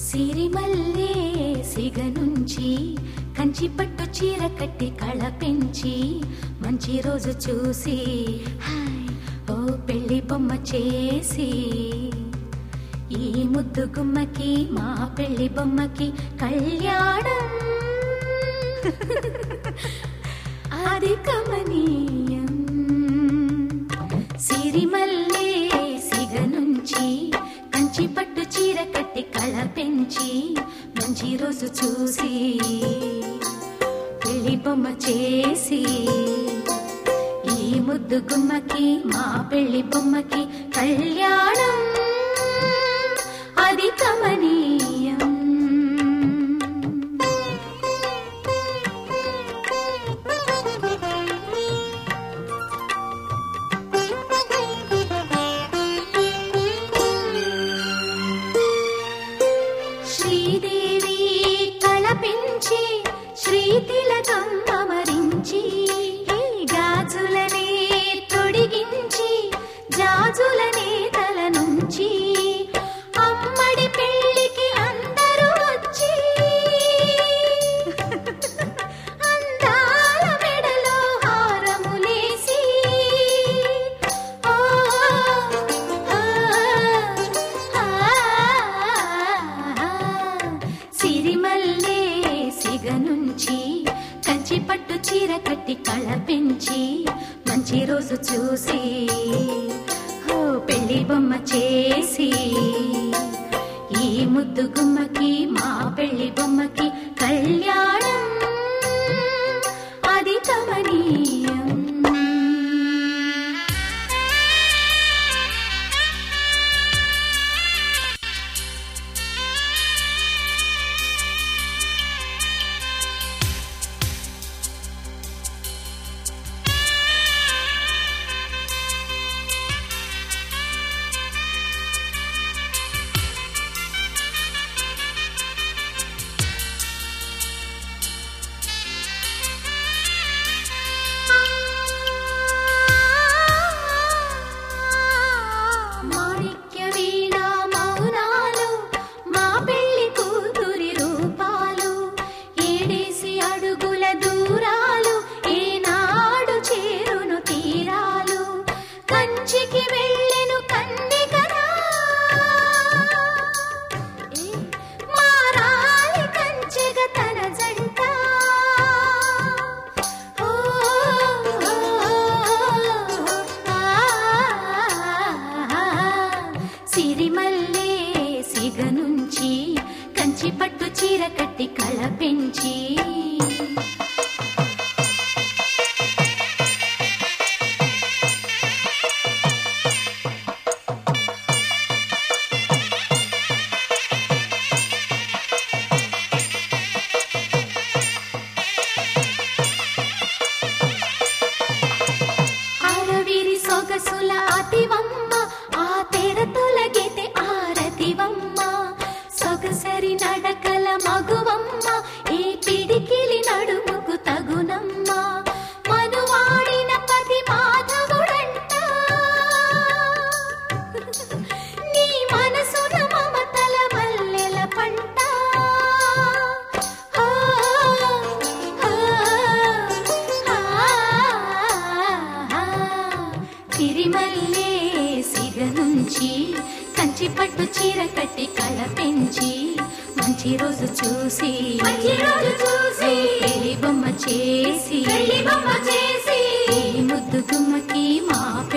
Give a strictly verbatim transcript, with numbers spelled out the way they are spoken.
సిరిమల్లే సిగ నుంచి కంచి పట్టు చీర కట్టి కళ పెంచి మంచి రోజు చూసి హాయ్ ఓ పెళ్లి బొమ్మ చేసి ఈ ముద్దు గుమ్మకి మా పెళ్లి బొమ్మకి కళ్యాణం అది కమనీయం. సిరిమల్లే సిగ నుంచి కంచి పట్టు చీర కట్టి కళ పెంచి మంచి రోజు చూసి పెళ్లి బొమ్మ చేసి ఈ ముద్దు గుమ్మకి మా పెళ్లి బొమ్మకి కళ్యాణం అది కమనీయం. శ్రీదేవి కళ పెంచి శ్రీతిలకం అమరించి గాజులనే తొడిగించి జాజులనే తల నుంచి అమ్మడి పెళ్లికి అందరూ వచ్చి అందాల మెడలో హారములేసి ఓ సిరిమల్లే సిగ నుంచి కంచి పట్టు చీర కట్టి కళ పెంచి మంచి రోజు చూసి ఓ పెళ్లి బొమ్మ చేసి ఈ ముద్దు గుమ్మకి మా పెళ్లి బొమ్మకి కళ్యాణం అది కమనీయం. సిరిమల్లే సిగ నుంచి కంచి పట్టు చీర కట్టి కళ పెంచి అరవిరి సొగసుల అతివమ్మ ఆ తెర తొలగితే ఆరతివమ్మ సొగసరి నడకల మగువమ్మ ఈ పిడికిలి నడుముకు తగునమ్మ మనువాడిన పతి మాధవుడంట నీ మనసున మమతల మల్లెల పంట సిరిమల్లే సిగ నుంచి కంచి పట్టు చీర కట్టి కళ పెంచి మంచి రోజు చూసి పెళ్లి బొమ్మ చేసి ముద్దు గుమ్మకి మా